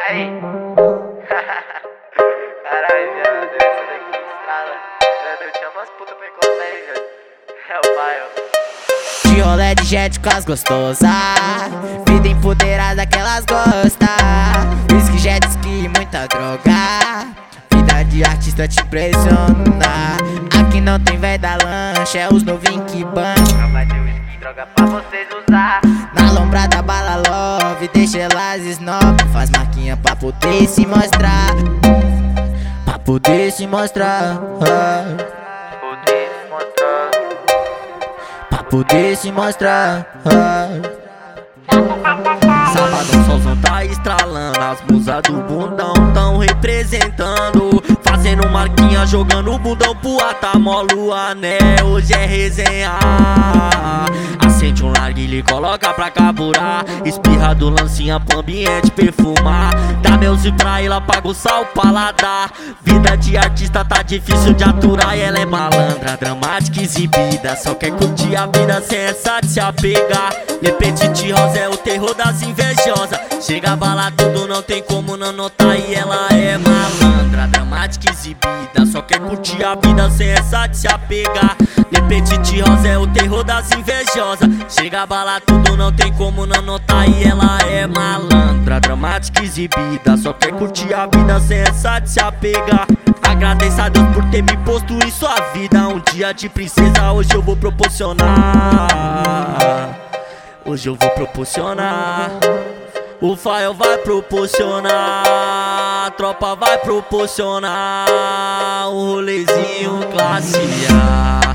aí? Caralho, viado, essa daqui estrada. Eu tinha umas putas pra encostar aí, velho. É o pai, ó. De rolê de jet com as gostosas, vida empoderada que elas gostam. Whisky, jet ski, muita droga. Vida de artista te impressiona. Aqui não tem véi da lancha, é os novinhos que bancam. Vai ter whisky e droga pra vocês usar. Na lombrada bala love, deixa elas snob. Faz marquinha pra poder se mostrar. Pra poder se mostrar. Poder se mostrar. Pra poder se mostrar. Sabadão, solzão tá estralando, as musas do bundão tão representando, fazendo marquinha, jogando o bundão pro atamolo o anel. Hoje é resenhar. Acende um narguilha e coloca pra carburar, espirra do lancinha pro ambiente perfumar. Dá melzinho pra ela pra aguçar o paladar. Vida de artista tá difícil de aturar e ela é malandra, dramática, exibida. Só quer curtir a vida sem essa de se apegar. Lepetite rosa é o terror das invejosas. Chegava lá tudo, não tem como não notar. E ela é malandra, dramática, exibida. Só quer curtir a vida sem essa de se apegar. Lepetite rosa é o terror das invejosas. Chegava lá tudo, não tem como não notar. E ela é malandra, dramática, exibida. Só quer curtir a vida sem essa de se apegar. Agradeça a Deus por ter me posto em sua vida. Um dia de princesa hoje eu vou proporcionar. Hoje eu vou proporcionar. O Fael vai proporcionar. A tropa vai proporcionar. Um rolezinho classe A.